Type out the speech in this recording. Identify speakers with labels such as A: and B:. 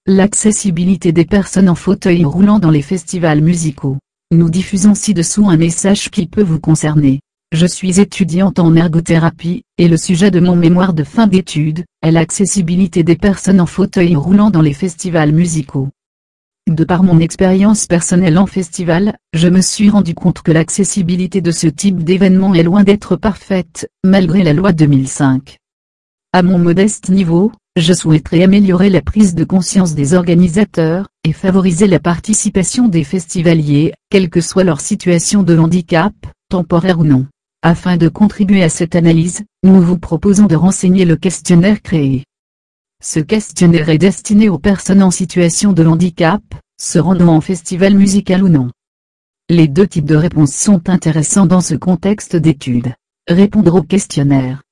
A: L'accessibilité des personnes en fauteuil roulant dans les festivals musicaux. Nous diffusons ci-dessous un message qui peut vous concerner. Je suis étudiante en ergothérapie, et le sujet de mon mémoire de fin d'études est l'accessibilité des personnes en fauteuil roulant dans les festivals musicaux. De par mon expérience personnelle en festival, je me suis rendu compte que l'accessibilité de ce type d'événement est loin d'être parfaite, malgré la loi 2005. À mon modeste niveau, je souhaiterais améliorer la prise de conscience des organisateurs, et favoriser la participation des festivaliers, quelle que soit leur situation de handicap, temporaire ou non. Afin de contribuer à cette analyse, nous vous proposons de renseigner le questionnaire créé. Ce questionnaire est destiné aux personnes en situation de handicap, se rendant en festival musical ou non. Les deux types de réponses sont intéressants dans ce contexte d'étude. Répondre au questionnaire.